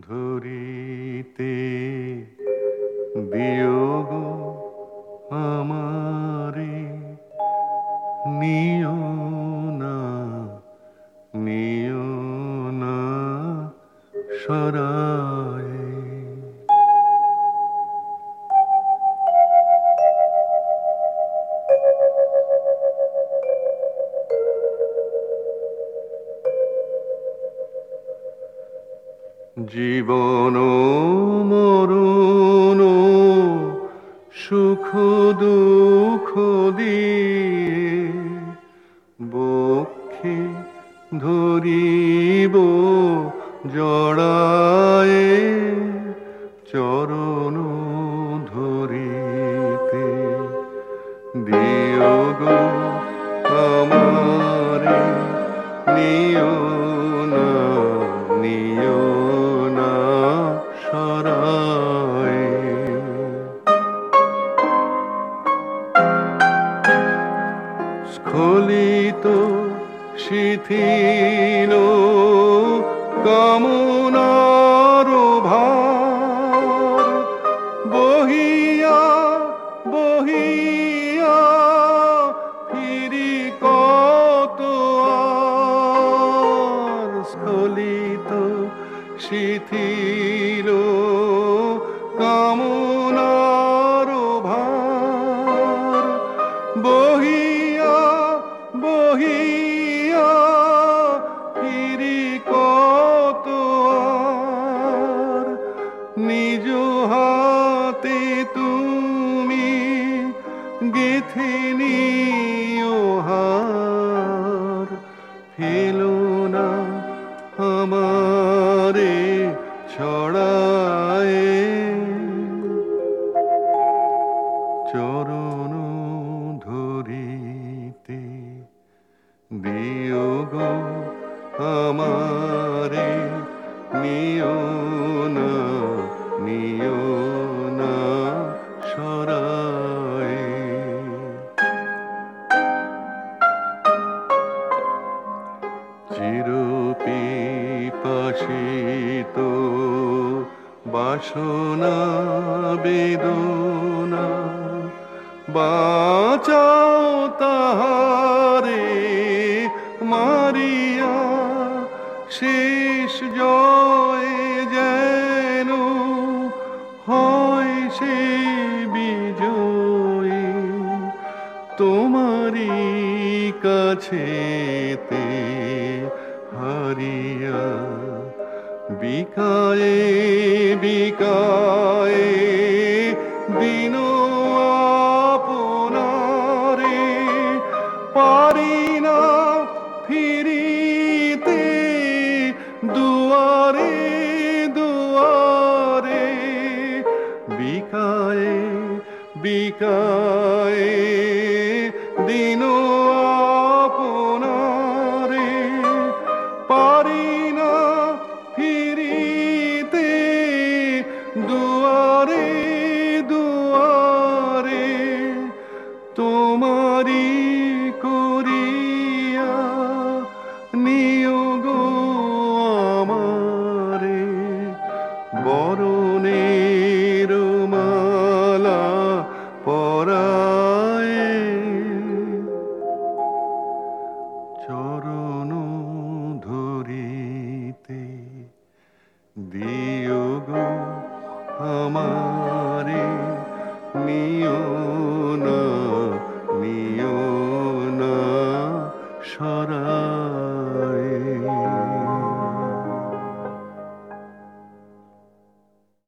ধরিতে দিও গো আমারে, নিও না নিও না সরায়ে। জীবন মরণ সুখ দুঃখ দিয়ে বক্ষে ধরিব জড়ায়ে, চরণ ধরিতে দিও গো আমারে, নিও না নিও না সরায়ে। স্খলিত শিথিল কামনার ভার, বহিয়া বহিয়া ফিরি কত আর। স্খলিত শিথিল কামনার ভার, বহিয়া বহিয়া ফিরি কত আর। নিজ হাতে তুমি গেথে নিও হার, ফেলো না আমারে ছড়ায়ে, চরণ ধরিতে দিও গো আমারে, নিও না নিও না সরায়ে। চির পিপাসিত বাসনা বেদনা, বাঁচাও তাহারে মারিয়া, শেষ জয় যেন হয় সে বিজয়ী। তোমারি কাছেতে হারিয়া, বিকায়ে বিকায়ে দিন আপনারে, পারি না ফিরিতে দুয়ারে দুয়ারে। বিকায়ে বিকায়ে দিন আপনারে, পারি না ফিরিতে দুয়ারে দুয়ারে। তোমারি করিয়া নিও গো আমারে, বরণের মালা পরায়ে, চরণ ধরিতে দিও গো আমারে, নিও না